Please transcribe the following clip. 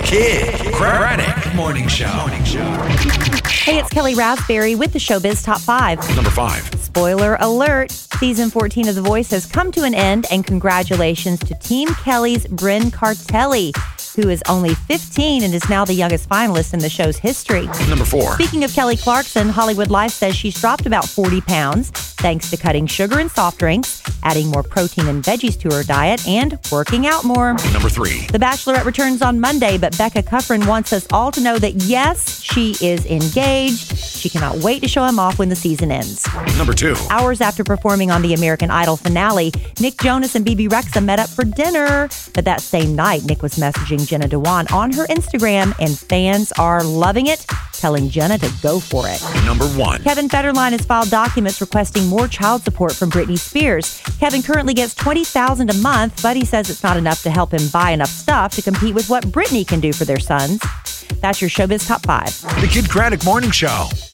Kid Craddock Morning Show. Hey, it's Kelly Raspberry with the Showbiz Top 5. Number 5. Spoiler alert, season 14 of The Voice has come to an end, and congratulations to Team Kelly's Bryn Cartelli, who is only 15 and is now the youngest finalist in the show's history. Number 4. Speaking of Kelly Clarkson, Hollywood Life says she's dropped about 40 pounds thanks to cutting sugar and soft drinks, adding more protein and veggies to her diet, and working out more. Number 3. The Bachelorette returns on Monday, but Becca Kufrin wants us all to know that, yes, she is engaged. She cannot wait to show him off when the season ends. Number 2. Hours after performing on the American Idol finale, Nick Jonas and Bebe Rexha met up for dinner. But that same night, Nick was messaging Jenna Dewan on her Instagram, and fans are loving it, telling Jenna to go for it. Number 1. Kevin Federline has filed documents requesting more child support from Britney Spears. Kevin currently gets $20,000 a month, but he says it's not enough to help him buy enough stuff to compete with what Britney can do for their sons. That's your Showbiz Top 5. The Kid Craddock Morning Show.